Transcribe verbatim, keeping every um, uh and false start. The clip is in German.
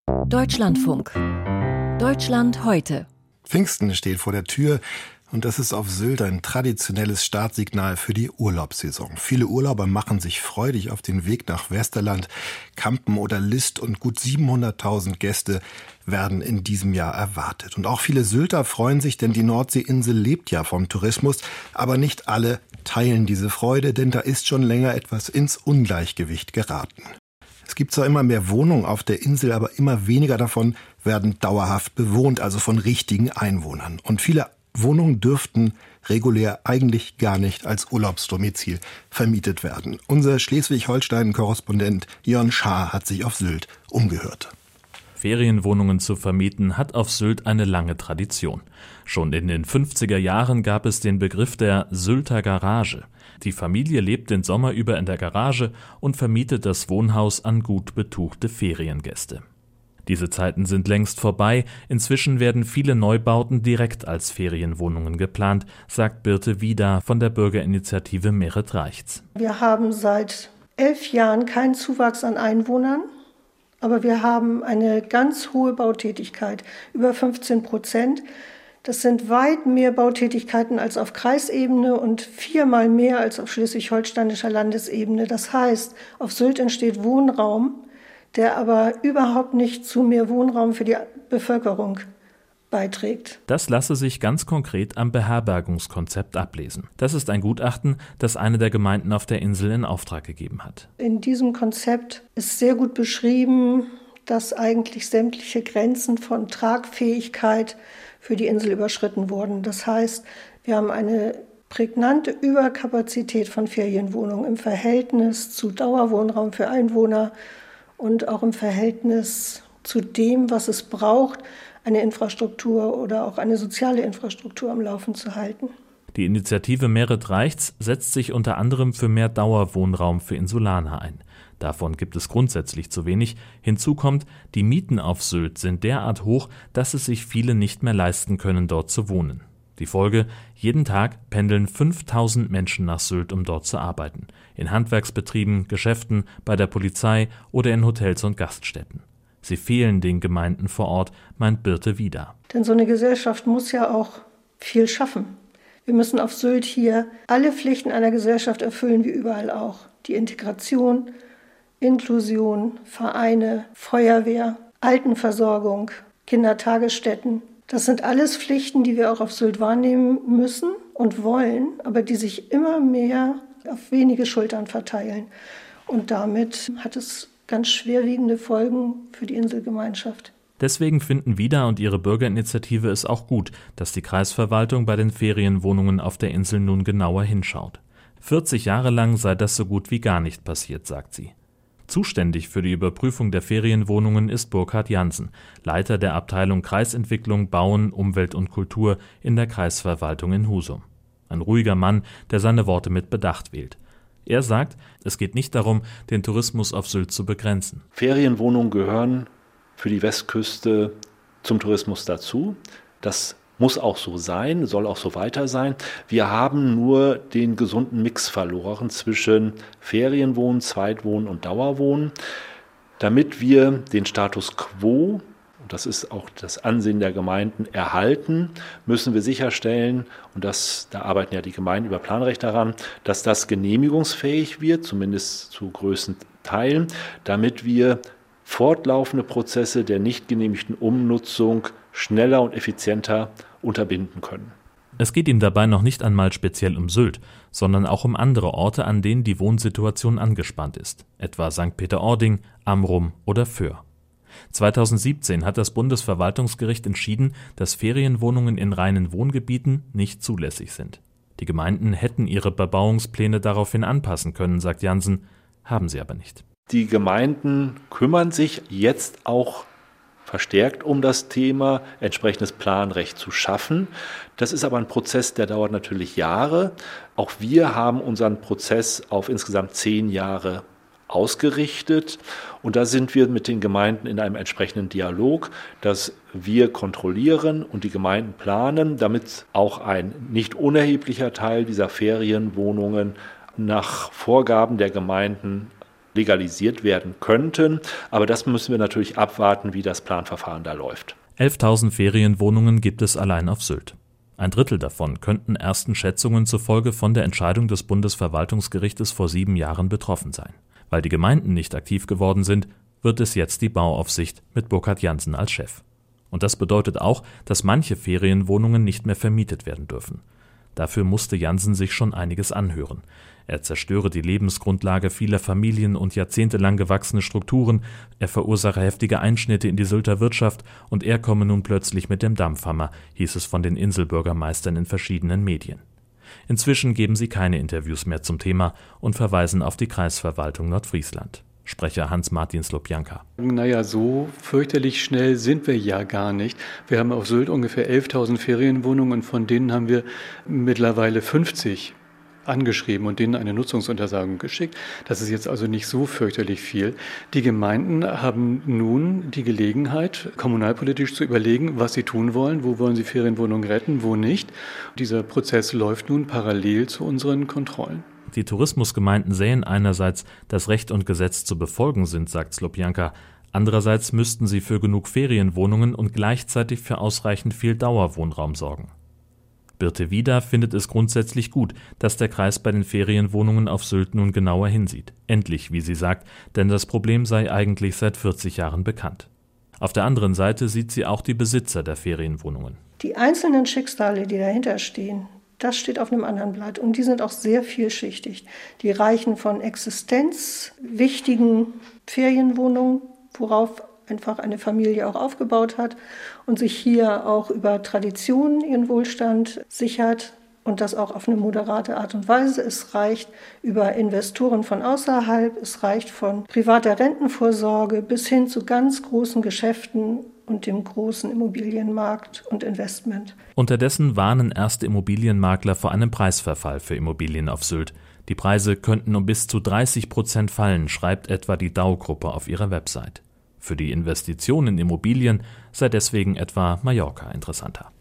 Deutschlandfunk. Deutschland heute. Pfingsten steht vor der Tür und das ist auf Sylt ein traditionelles Startsignal für die Urlaubssaison. Viele Urlauber machen sich freudig auf den Weg nach Westerland, Kampen oder List und gut siebenhunderttausend Gäste werden in diesem Jahr erwartet. Und auch viele Sylter freuen sich, denn die Nordseeinsel lebt ja vom Tourismus, aber nicht alle teilen diese Freude, denn da ist schon länger etwas ins Ungleichgewicht geraten. Es gibt zwar immer mehr Wohnungen auf der Insel, aber immer weniger davon werden dauerhaft bewohnt, also von richtigen Einwohnern. Und viele Wohnungen dürften regulär eigentlich gar nicht als Urlaubsdomizil vermietet werden. Unser Schleswig-Holstein-Korrespondent Jörn Schaar hat sich auf Sylt umgehört. Ferienwohnungen zu vermieten hat auf Sylt eine lange Tradition. Schon in den fünfziger Jahren gab es den Begriff der Sylter Garage. Die Familie lebt den Sommer über in der Garage und vermietet das Wohnhaus an gut betuchte Feriengäste. Diese Zeiten sind längst vorbei. Inzwischen werden viele Neubauten direkt als Ferienwohnungen geplant, sagt Birte Wieder von der Bürgerinitiative Meret Reichts. Wir haben seit elf Jahren keinen Zuwachs an Einwohnern, aber wir haben eine ganz hohe Bautätigkeit, über fünfzehn Prozent. Das sind weit mehr Bautätigkeiten als auf Kreisebene und viermal mehr als auf schleswig-holsteinischer Landesebene. Das heißt, auf Sylt entsteht Wohnraum, der aber überhaupt nicht zu mehr Wohnraum für die Bevölkerung beiträgt. Das lasse sich ganz konkret am Beherbergungskonzept ablesen. Das ist ein Gutachten, das eine der Gemeinden auf der Insel in Auftrag gegeben hat. In diesem Konzept ist sehr gut beschrieben, dass eigentlich sämtliche Grenzen von Tragfähigkeit für die Insel überschritten wurden. Das heißt, wir haben eine prägnante Überkapazität von Ferienwohnungen im Verhältnis zu Dauerwohnraum für Einwohner und auch im Verhältnis zu dem, was es braucht, eine Infrastruktur oder auch eine soziale Infrastruktur am Laufen zu halten. Die Initiative Meret Reichts setzt sich unter anderem für mehr Dauerwohnraum für Insulaner ein. Davon gibt es grundsätzlich zu wenig. Hinzu kommt, die Mieten auf Sylt sind derart hoch, dass es sich viele nicht mehr leisten können, dort zu wohnen. Die Folge: jeden Tag pendeln fünftausend Menschen nach Sylt, um dort zu arbeiten. In Handwerksbetrieben, Geschäften, bei der Polizei oder in Hotels und Gaststätten. Sie fehlen den Gemeinden vor Ort, meint Birte Wieder. Denn so eine Gesellschaft muss ja auch viel schaffen. Wir müssen auf Sylt hier alle Pflichten einer Gesellschaft erfüllen, wie überall auch. Die Integration, Inklusion, Vereine, Feuerwehr, Altenversorgung, Kindertagesstätten. Das sind alles Pflichten, die wir auch auf Sylt wahrnehmen müssen und wollen, aber die sich immer mehr auf wenige Schultern verteilen. Und damit hat es ganz schwerwiegende Folgen für die Inselgemeinschaft. Deswegen finden Vida und ihre Bürgerinitiative es auch gut, dass die Kreisverwaltung bei den Ferienwohnungen auf der Insel nun genauer hinschaut. vierzig Jahre lang sei das so gut wie gar nicht passiert, sagt sie. Zuständig für die Überprüfung der Ferienwohnungen ist Burkhard Jansen, Leiter der Abteilung Kreisentwicklung, Bauen, Umwelt und Kultur in der Kreisverwaltung in Husum. Ein ruhiger Mann, der seine Worte mit Bedacht wählt. Er sagt, es geht nicht darum, den Tourismus auf Sylt zu begrenzen. Ferienwohnungen gehören für die Westküste zum Tourismus dazu. Das muss auch so sein, soll auch so weiter sein. Wir haben nur den gesunden Mix verloren zwischen Ferienwohnen, Zweitwohnen und Dauerwohnen. Damit wir den Status quo, und das ist auch das Ansehen der Gemeinden, erhalten, müssen wir sicherstellen, und das, da arbeiten ja die Gemeinden über Planrecht daran, dass das genehmigungsfähig wird, zumindest zu größten Teilen, damit wir fortlaufende Prozesse der nicht genehmigten Umnutzung schneller und effizienter unterbinden können. Es geht ihm dabei noch nicht einmal speziell um Sylt, sondern auch um andere Orte, an denen die Wohnsituation angespannt ist, etwa Sankt Peter-Ording, Amrum oder Föhr. zweitausendsiebzehn hat das Bundesverwaltungsgericht entschieden, dass Ferienwohnungen in reinen Wohngebieten nicht zulässig sind. Die Gemeinden hätten ihre Bebauungspläne daraufhin anpassen können, sagt Jansen, haben sie aber nicht. Die Gemeinden kümmern sich jetzt auch verstärkt um das Thema, entsprechendes Planrecht zu schaffen. Das ist aber ein Prozess, der dauert natürlich Jahre. Auch wir haben unseren Prozess auf insgesamt zehn Jahre ausgerichtet. Und da sind wir mit den Gemeinden in einem entsprechenden Dialog, dass wir kontrollieren und die Gemeinden planen, damit auch ein nicht unerheblicher Teil dieser Ferienwohnungen nach Vorgaben der Gemeinden legalisiert werden könnten. Aber das müssen wir natürlich abwarten, wie das Planverfahren da läuft. elftausend Ferienwohnungen gibt es allein auf Sylt. Ein Drittel davon könnten ersten Schätzungen zufolge von der Entscheidung des Bundesverwaltungsgerichtes vor sieben Jahren betroffen sein. Weil die Gemeinden nicht aktiv geworden sind, wird es jetzt die Bauaufsicht mit Burkhard Jansen als Chef. Und das bedeutet auch, dass manche Ferienwohnungen nicht mehr vermietet werden dürfen. Dafür musste Jansen sich schon einiges anhören. Er zerstöre die Lebensgrundlage vieler Familien und jahrzehntelang gewachsene Strukturen, er verursache heftige Einschnitte in die Sylter Wirtschaft und er komme nun plötzlich mit dem Dampfhammer, hieß es von den Inselbürgermeistern in verschiedenen Medien. Inzwischen geben sie keine Interviews mehr zum Thema und verweisen auf die Kreisverwaltung Nordfriesland. Sprecher Hans-Martin Slobjanka. Naja, so fürchterlich schnell sind wir ja gar nicht. Wir haben auf Sylt ungefähr elftausend Ferienwohnungen und von denen haben wir mittlerweile fünfzig angeschrieben und denen eine Nutzungsuntersagung geschickt. Das ist jetzt also nicht so fürchterlich viel. Die Gemeinden haben nun die Gelegenheit, kommunalpolitisch zu überlegen, was sie tun wollen, wo wollen sie Ferienwohnungen retten, wo nicht. Dieser Prozess läuft nun parallel zu unseren Kontrollen. Die Tourismusgemeinden sähen einerseits, dass Recht und Gesetz zu befolgen sind, sagt Slobjanka. Andererseits müssten sie für genug Ferienwohnungen und gleichzeitig für ausreichend viel Dauerwohnraum sorgen. Birte Wieder findet es grundsätzlich gut, dass der Kreis bei den Ferienwohnungen auf Sylt nun genauer hinsieht. Endlich, wie sie sagt, denn das Problem sei eigentlich seit vierzig Jahren bekannt. Auf der anderen Seite sieht sie auch die Besitzer der Ferienwohnungen. Die einzelnen Schicksale, die dahinter stehen, das steht auf einem anderen Blatt und die sind auch sehr vielschichtig. Die reichen von existenzwichtigen Ferienwohnungen, worauf einfach eine Familie auch aufgebaut hat und sich hier auch über Traditionen ihren Wohlstand sichert und das auch auf eine moderate Art und Weise. Es reicht über Investoren von außerhalb, es reicht von privater Rentenvorsorge bis hin zu ganz großen Geschäften und dem großen Immobilienmarkt und Investment. Unterdessen warnen erste Immobilienmakler vor einem Preisverfall für Immobilien auf Sylt. Die Preise könnten um bis zu dreißig Prozent fallen, schreibt etwa die D A U-Gruppe auf ihrer Website. Für die Investition in Immobilien sei deswegen etwa Mallorca interessanter.